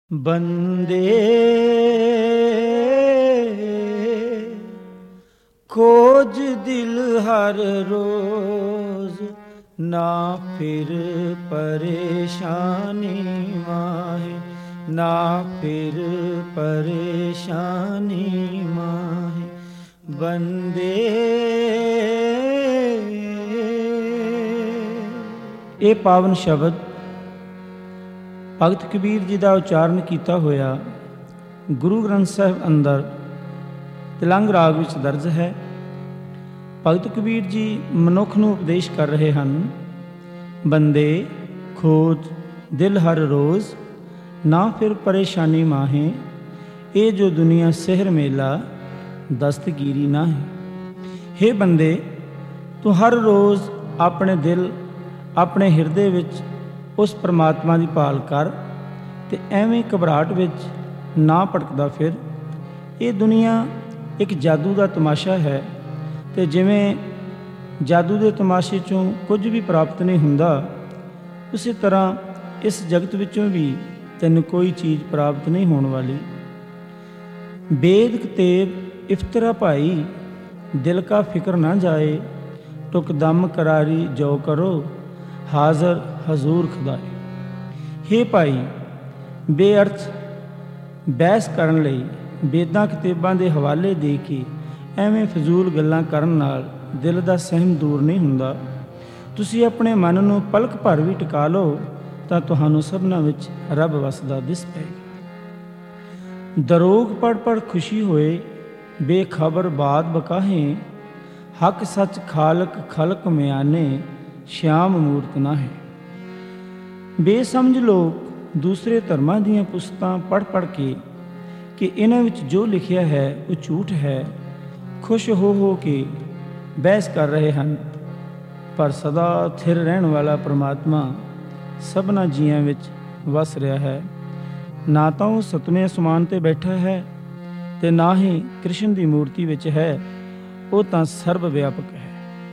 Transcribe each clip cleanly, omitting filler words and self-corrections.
ਬੰਦੇ ਖੋਜ ਦਿਲ ਹਰ ਰੋਜ਼, ਨਾ ਫਿਰ ਪਰੇਸ਼ਾਨੀ ਮਾਹੇ, ਨਾ ਫਿਰ ਪਰੇਸ਼ਾਨੀ ਮਾਹੇ। ਬੰਦੇ ਇਹ ਪਾਵਨ ਸ਼ਬਦ ਭਗਤ ਕਬੀਰ ਜੀ ਦਾ ਉਚਾਰਨ ਕੀਤਾ ਹੋਇਆ ਗੁਰੂ ਗ੍ਰੰਥ ਸਾਹਿਬ ਅੰਦਰ ਤਿਲੰਗ ਰਾਗ ਵਿੱਚ ਦਰਜ ਹੈ। ਭਗਤ ਕਬੀਰ ਜੀ ਮਨੁੱਖ ਨੂੰ ਉਪਦੇਸ਼ ਕਰ ਰਹੇ ਹਨ, ਬੰਦੇ ਖੋਜ ਦਿਲ ਹਰ ਰੋਜ਼, ਨਾ ਫਿਰ ਪਰੇਸ਼ਾਨੀ ਮਾਹੇ। ਇਹ ਜੋ ਦੁਨੀਆ ਸਹਿਰ ਮੇਲਾ, ਦਸਤਗੀਰੀ ਨਾ ਹੈ। ਹੇ ਬੰਦੇ, ਤੂੰ ਹਰ ਰੋਜ਼ ਆਪਣੇ ਦਿਲ, ਆਪਣੇ ਹਿਰਦੇ ਵਿੱਚ ਉਸ ਪਰਮਾਤਮਾ ਦੀ ਭਾਲ ਕਰ ਅਤੇ ਐਵੇਂ ਘਬਰਾਹਟ ਵਿੱਚ ਨਾ ਭਟਕਦਾ ਫਿਰ। ਇਹ ਦੁਨੀਆ ਇੱਕ ਜਾਦੂ ਦਾ ਤਮਾਸ਼ਾ ਹੈ, ਅਤੇ ਜਿਵੇਂ ਜਾਦੂ ਦੇ ਤਮਾਸ਼ੇ 'ਚੋਂ ਕੁਝ ਵੀ ਪ੍ਰਾਪਤ ਨਹੀਂ ਹੁੰਦਾ, ਉਸੇ ਤਰ੍ਹਾਂ ਇਸ ਜਗਤ ਵਿੱਚੋਂ ਵੀ ਤੈਨੂੰ ਕੋਈ ਚੀਜ਼ ਪ੍ਰਾਪਤ ਨਹੀਂ ਹੋਣ ਵਾਲੀ। ਬੇਦ ਕਤੇਬ ਇਫਤਰਾ ਭਾਈ, ਦਿਲ ਕਾ ਫਿਕਰ ਨਾ ਜਾਏ, ਟੁਕ ਦਮ ਕਰਾਰੀ ਜੋ ਕਰੋ, ਹਾਜ਼ਰ ਹਜ਼ੂਰ ਖੁਦਾਏ। ਹੇ ਭਾਈ, ਬੇਅਰਥ ਬਹਿਸ ਕਰਨ ਲਈ ਬੇਦਾਂ ਕਿਤਾਬਾਂ ਦੇ ਹਵਾਲੇ ਦੇ ਕੇ ਐਵੇਂ ਫਜ਼ੂਲ ਗੱਲਾਂ ਕਰਨ ਨਾਲ ਦਿਲ ਦਾ ਸਹਿਮ ਦੂਰ ਨਹੀਂ ਹੁੰਦਾ। ਤੁਸੀਂ ਆਪਣੇ ਮਨ ਨੂੰ ਪਲਕ ਭਰ ਵੀ ਟਿਕਾ ਲਓ ਤਾਂ ਤੁਹਾਨੂੰ ਸਭਨਾਂ ਵਿੱਚ ਰੱਬ ਵਸਦਾ ਦਿਸ ਪਏਗਾ। ਦਰੋਗ ਪੜ੍ਹ ਪੜ੍ਹ ਖੁਸ਼ੀ ਹੋਏ, ਬੇਖਬਰ ਬਾਤ ਬਕਾਹੇ, ਹੱਕ ਸੱਚ ਖਾਲਕ ਖਲਕ ਮਿਆਨੇ, ਸ਼ਿਆਮ ਮੂਰਤ ਨਾ ਹੈ। ਬੇਸਮਝ ਲੋਕ ਦੂਸਰੇ ਧਰਮਾਂ ਦੀਆਂ ਪੁਸਤਾਂ ਪੜ੍ਹ ਪੜ੍ਹ ਕੇ ਕਿ ਇਹਨਾਂ ਵਿੱਚ ਜੋ ਲਿਖਿਆ ਹੈ ਉਹ ਝੂਠ ਹੈ, ਖੁਸ਼ ਹੋ ਕੇ ਬਹਿਸ ਕਰ ਰਹੇ ਹਨ। ਪਰ ਸਦਾ ਥਿਰ ਰਹਿਣ ਵਾਲਾ ਪਰਮਾਤਮਾ ਸਭਨਾਂ ਜੀਆਂ ਵਿੱਚ ਵਸ ਰਿਹਾ ਹੈ। ਨਾ ਤਾਂ ਉਹ ਸਤਵੇਂ ਅਸਮਾਨ 'ਤੇ ਬੈਠਾ ਹੈ ਅਤੇ ਨਾ ਹੀ ਕ੍ਰਿਸ਼ਨ ਦੀ ਮੂਰਤੀ ਵਿੱਚ ਹੈ, ਉਹ ਤਾਂ ਸਰਬ ਵਿਆਪਕ ਹੈ।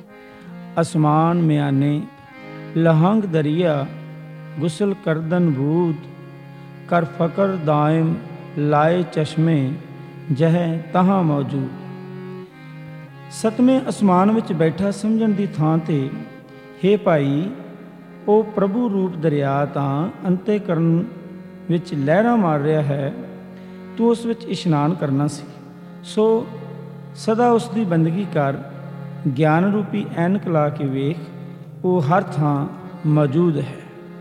ਅਸਮਾਨ ਮਿਆਨੇ ਲਹੰਗ ਦਰਿਆ, ਗੁਸਲ ਕਰਦਨ ਬੂਦ, ਕਰ ਫਕਰ ਦਾਇਮ ਲਾਏ ਚਸ਼ਮੇ, ਜਹ ਤਹਾਂ ਮੌਜੂਦ। ਸਤਵੇਂ ਅਸਮਾਨ ਵਿੱਚ ਬੈਠਾ ਸਮਝਣ ਦੀ ਥਾਂ 'ਤੇ, ਹੇ ਭਾਈ, ਉਹ ਪ੍ਰਭੂ ਰੂਪ ਦਰਿਆ ਤਾਂ ਅੰਤःਕਰਨ ਵਿੱਚ ਲਹਿਰਾਂ ਮਾਰ ਰਿਹਾ ਹੈ। ਤੂੰ ਉਸ ਵਿੱਚ ਇਸ਼ਨਾਨ ਕਰਨਾ ਸੀ, ਸੋ ਸਦਾ ਉਸ ਦੀ ਬੰਦਗੀ ਕਰ। ਗਿਆਨ ਰੂਪੀ ਐਨਕ ਲਾ ਕੇ ਵੇਖ, ਉਹ ਹਰ ਥਾਂ ਮੌਜੂਦ ਹੈ।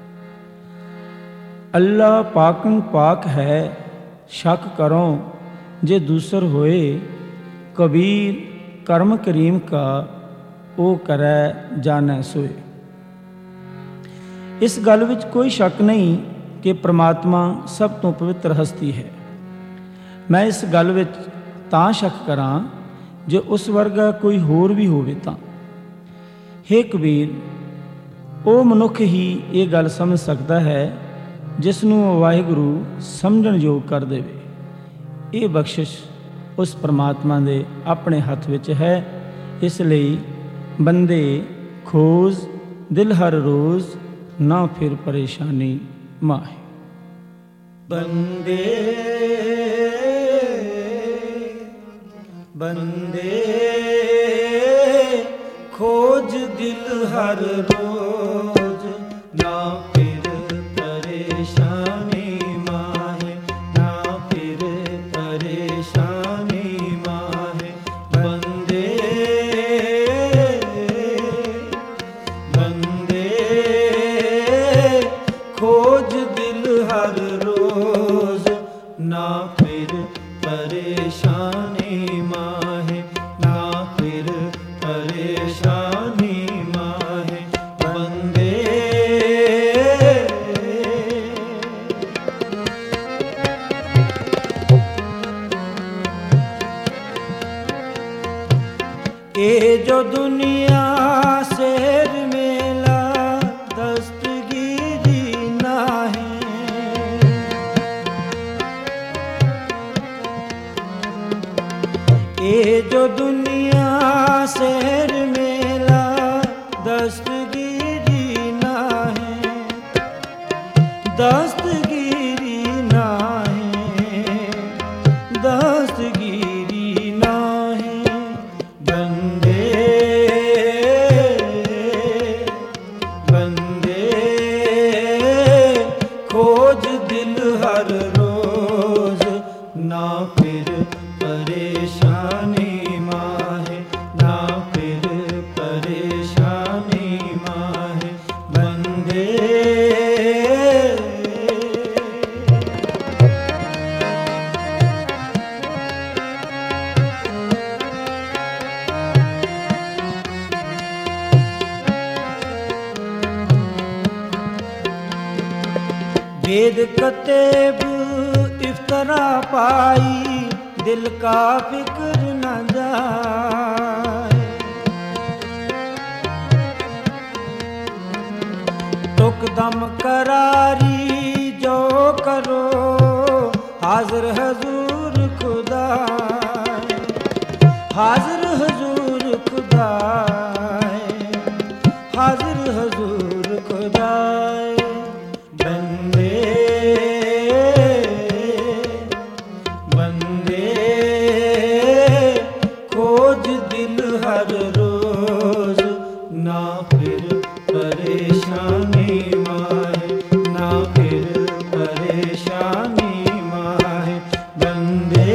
ਅੱਲਾ ਪਾਕੰ ਪਾਕ ਹੈ, ਸ਼ੱਕ ਕਰੋ ਜੇ ਦੂਸਰ ਹੋਏ, ਕਬੀਰ ਕਰਮ ਕਰੀਮ ਕਾ ਉਹ ਕਰੈ ਜਾਣੈ ਸੋਏ। ਇਸ ਗੱਲ ਵਿੱਚ ਕੋਈ ਸ਼ੱਕ ਨਹੀਂ ਕਿ ਪ੍ਰਮਾਤਮਾ ਸਭ ਤੋਂ ਪਵਿੱਤਰ ਹਸਤੀ ਹੈ। ਮੈਂ ਇਸ ਗੱਲ ਵਿੱਚ ਤਾਂ ਸ਼ੱਕ ਕਰਾਂ ਜੇ ਉਸ ਵਰਗਾ ਕੋਈ ਹੋਰ ਵੀ ਹੋਵੇ ਤਾਂ। ਹੇ ਕਬੀਰ, ਉਹ ਮਨੁੱਖ ਹੀ ਇਹ ਗੱਲ ਸਮਝ ਸਕਦਾ ਹੈ ਜਿਸ ਨੂੰ ਵਾਹਿਗੁਰੂ ਸਮਝਣ ਯੋਗ ਕਰ ਦੇਵੇ। ਇਹ ਬਖਸ਼ਿਸ਼ ਉਸ ਪਰਮਾਤਮਾ ਦੇ ਆਪਣੇ ਹੱਥ ਵਿੱਚ ਹੈ। ਇਸ ਲਈ ਬੰਦੇ ਖੋਜ ਦਿਲ ਹਰ ਰੋਜ਼, ਨਾ ਫਿਰ ਪਰੇਸ਼ਾਨੀ ਮਾਹੇ। ਬੰਦੇ ਬੰਦੇ ਖੋਜ ਦਿਲ ਹਰ ਰੋਜ਼, ਨਾ ਫਿਰ ਪਰੇਸ਼ਾਨੀ ਮਾਹੇ, ਨਾ ਫਿਰ ਪਰੇਸ਼ਾਨੀ ਮਾਹੇ। ਬੰਦੇ ਬੰਦੇ ਖੋਜ ਦਿਲ ਹਰ ਰੋਜ਼, ਨਾ ਫਿਰ ਪਰੇਸ਼ਾਨੀ ਮਾਹੇ, ਨਾ ਫਿਰ ਪਰੇਸ਼ਾਨੀ ਮਾਹੇ। ਬੰਦੇ ਇਹ ਜੋ ਦੁਨੀਆ ਸਹਿਰ ਮੇਲਾ, ਦਸਤਗੀਰੀ ਨਾ ਹੈ। ਇਹ ਜੋ ਦੁਨੀਆ ਸਹਿਰ ਮੇਲਾ, ਦਸਤਗੀਰੀ ਨਾ ਹੈ, ਦਸਤਗੀਰੀ ਨਾ हर रोज, ना फिर परेशानी माहे, ना फिर परेशानी माहे बंदे। वेद कतेब इफ्तरा पाई, दिल का फिक्र न जाए। तुक दम करारी जो करो, हाजिर हजूर खुदा, हाजिर हजूर खुदा, हाजिर हजूर खुदा। हर रोज, ना फिर परेशानी माहे, ना फिर परेशानी माहे बंदे।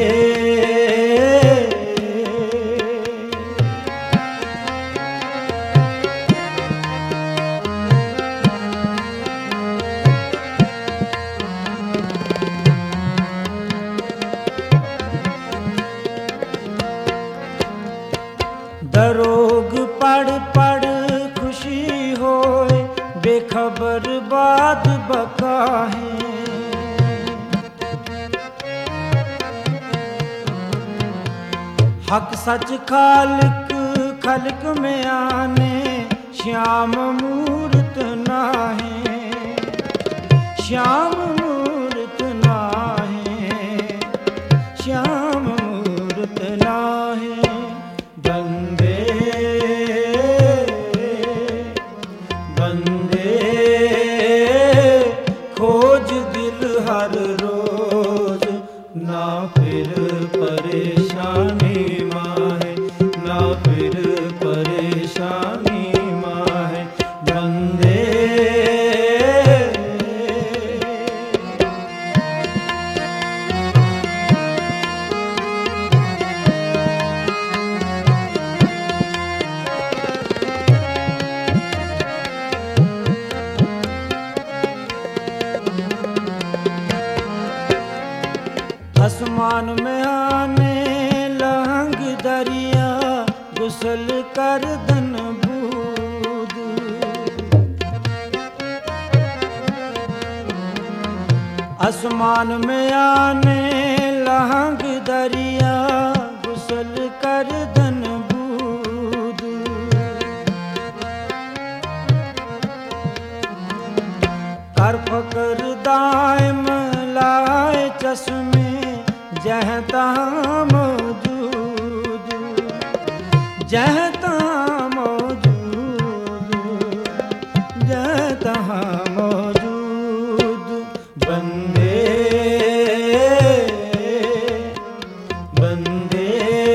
दरोग पढ़ पढ़ खुशी होए, बेखबर बात बकाहे। हक सच खालिक खलक में आने, श्याम मूर्त नाहे, श्याम मूर्त नाहे, श्याम मूर्त नाहे बंदे। बंदे खोज दिल हर रोज, ना फिर परेशानी माहे, ना फिर परेशानी माहे बंदे। आसमान में आने लहंग दरिया, गुसल कर दन बूद। आसमान में आने लहंग दरिया, गुसल कर दन बूद। कर फकर दायम लाए चश्मे, जह तहाँ मौजूद, जह तहाँ मौजूद, जह तहाँ मौजूद बंदे। बंदे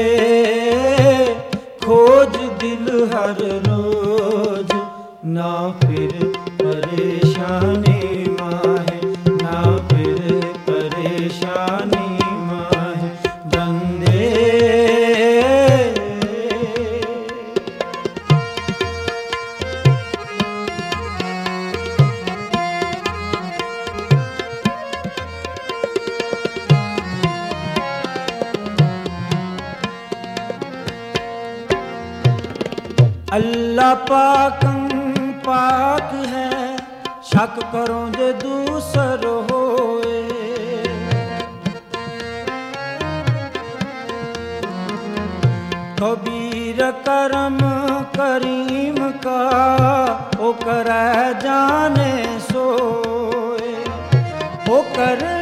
खोज दिल हर रोज, ना फिर परेशानी माहे, ना फिर परेशानी माहे बंदे। अल्लाह पाकं पाक है, शक करो जे दूसर होए। कबीर करम करीम का, ओ कर जाने सोए, ओ कर